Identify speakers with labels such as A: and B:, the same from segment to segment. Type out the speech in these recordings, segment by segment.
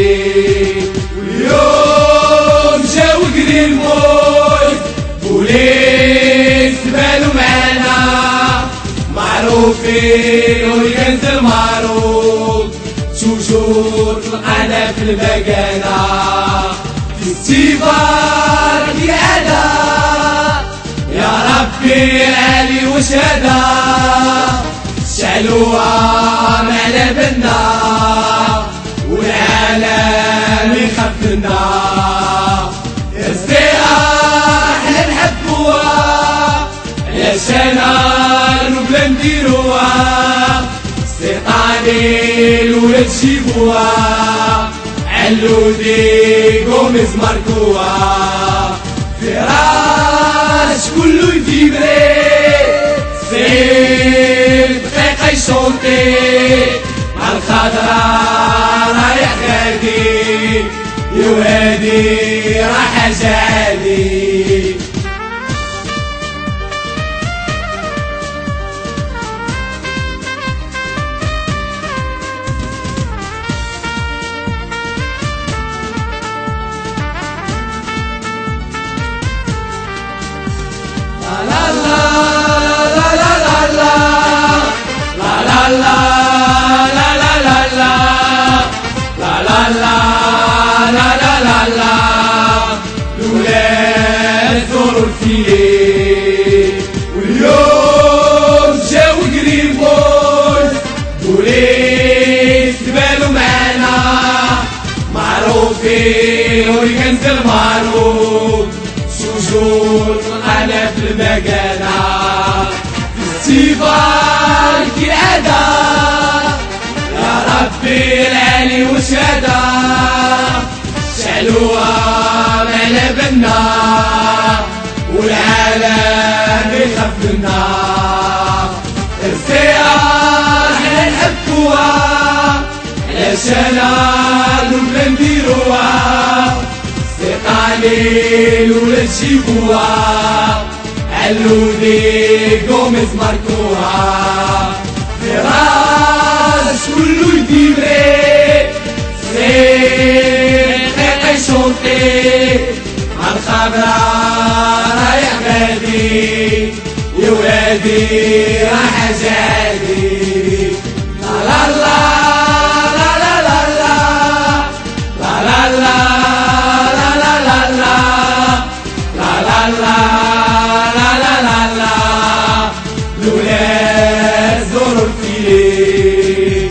A: واليوم جاو قري الموت بوليس بالو معانا معروفين والكنز المعروف توجور تلقانا في المكانة في التبار كالعادة يا ربي علي وشهادة شعلوها معنا بالنار والعالم يخاف منا الزيارة احنا نحبوها علاش انا بلا نديروها استيطاني الولاد جيبوها علودي قوميز ماركوها فراش كلو يفيبري سير دقيقة يشونتي مع الخضرا رايح غادي يوادي راح جادي واليوم جاو قريبون بوليس بالو معانا معروفين والكنز المعروف سجون تلقانا في المكانة في التبار كالعادة يا ربي العلي وشهادة شعلوها معنا بالنار والعالم يخاف منا الزيارة احنا نحبوها علاش انا بلا نديروها استيطاني الولاد جيبوها علودي قوميز ماركوها فراش كلو يديبري سير دقيقة يشونتي مع الخضرا رايح غادي يوادي راح جادي لا لا لا لا لا لا لا لا لا لا لا لا لا لا لا لا لا الولاد زوروا الفيلي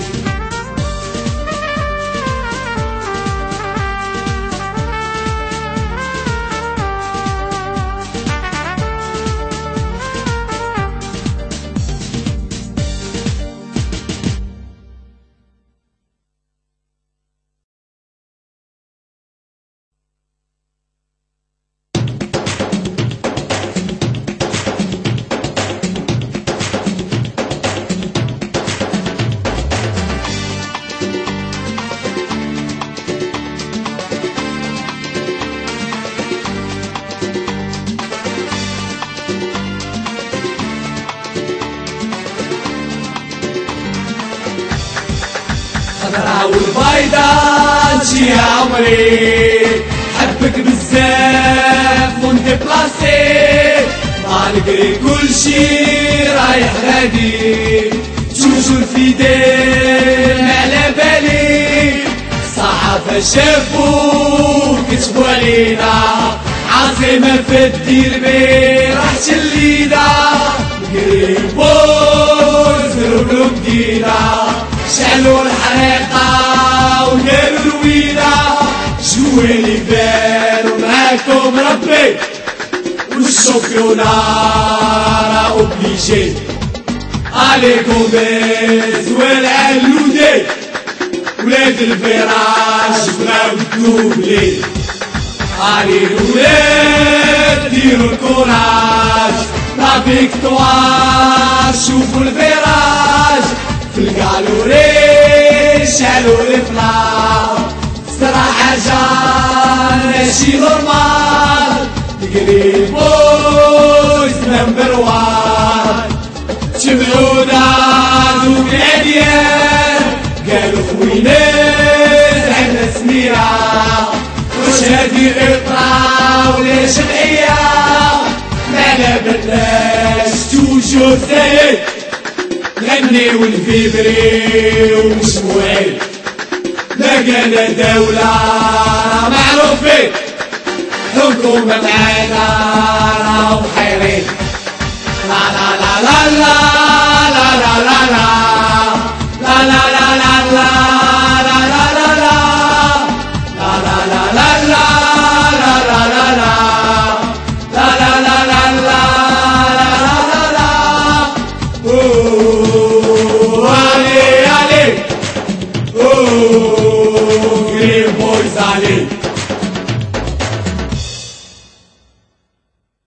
A: الخضرا والبيضا نجي عمري حبك بزاف وانت بلاصتي ما نقري كلشي رايح غادي توجور في دير على بالي صحافة شافوك كتبوا علينا عاصمة في الدير بي راح تلينا نقري بوز نربلو بدينا شعلوا الحريقة وداروا الويلة جوالي بانوا معاكم ربي والشامبيونا راه اوبليجي عليكم بيز والعلودي ولاد الفراش بغاو الدوبلي علي الولاد ديروا الكوراج لا فيكتوار شوفوا الفراج في القالوري شالوا الفلاور صراحة جان ماشي نورمال تقريب بويز نمبر وان تبعونا دوك العديان قالوا خوينات عندنا سنين عليا وش هادي الإطرا ولا شرعية معنا بلاش توجور زايد غني ونفيبري ومشموعين لقانا دولة معروفين حكومة معانا راهو حيرين لا لا لا لا لا